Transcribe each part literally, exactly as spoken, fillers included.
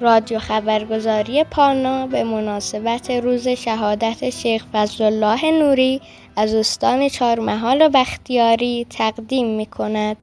رادیو خبرگزاری پانا به مناسبت روز شهادت شیخ فضلالله نوری از استان چهارمحال و بختیاری تقدیم می‌کند.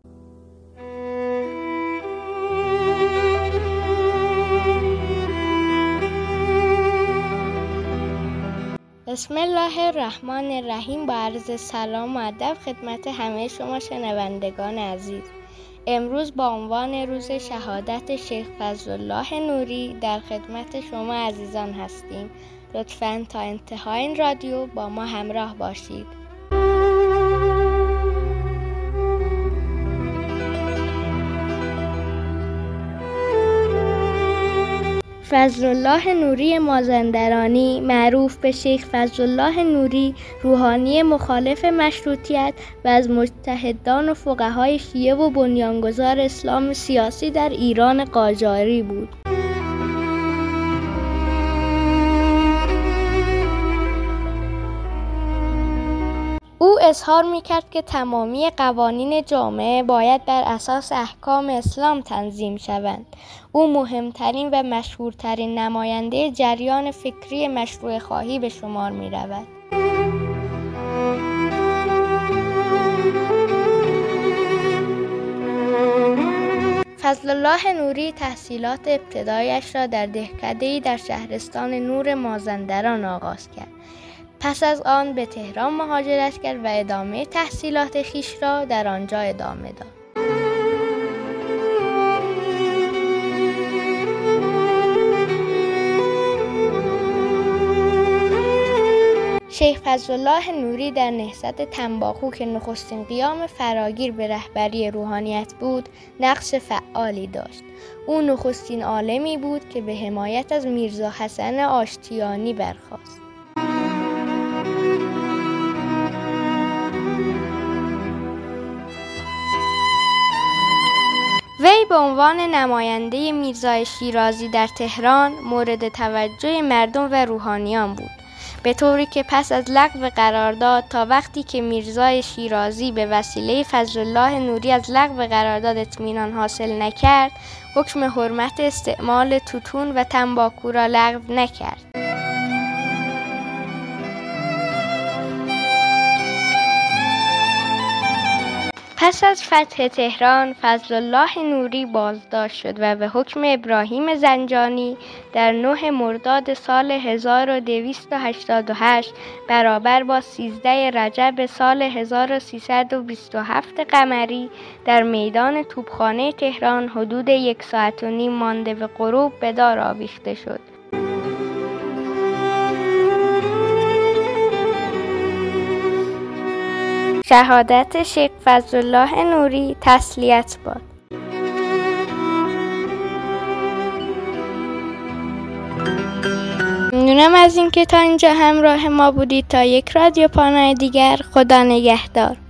بسم الله الرحمن الرحیم. با عرض سلام و ادب خدمت همه شما شنوندگان عزیز. امروز با عنوان روز شهادت شیخ فضلالله نوری در خدمت شما عزیزان هستیم. لطفاً تا انتهای این رادیو با ما همراه باشید. فضلالله نوری مازندرانی معروف به شیخ فضلالله نوری، روحانی مخالف مشروطیت و از مجتهدان و فقهای شیعه و بنیانگذار اسلام سیاسی در ایران قاجاری بود. او اظهار می‌کرد که تمامی قوانین جامعه باید بر اساس احکام اسلام تنظیم شوند. او مهمترین و مشهورترین نماینده جریان فکری مشروع خواهی به شمار می‌رود. فضلالله نوری تحصیلات ابتدایش را در دهکده‌ای در شهرستان نور مازندران آغاز کرد. پس از آن به تهران مهاجرت کرد و ادامه تحصیلات خویش را در آنجا ادامه داد. شیخ فضلالله نوری در نهضت تنباکو که نخستین قیام فراگیر به رهبری روحانیت بود، نقش فعالی داشت. او نخستین عالمی بود که به حمایت از میرزا حسن آشتیانی برخاست. وی به عنوان نماینده میرزا شیرازی در تهران مورد توجه مردم و روحانیان بود، به طوری که پس از لغو قرارداد تا وقتی که میرزا شیرازی به وسیله فضلالله نوری از لغو قرارداد اطمینان حاصل نکرد، حکم حرمت استعمال توتون و تنباکو را لغو نکرد. پس از فتح تهران، فضلالله نوری بازداشت شد و به حکم ابراهیم زنجانی در نه مرداد سال هزار و دویست و هشتاد و هشت برابر با سیزده رجب سال هزار و سیصد و بیست و هفت قمری در میدان توپخانه تهران حدود یک ساعت و نیم مانده به غروب به دار آویخته شد. شهادت شیخ فضلالله نوری تسلیت باد. ممنونم از اینکه تا اینجا همراه ما بودید. تا یک رادیو پانای دیگر، خدا نگهدار.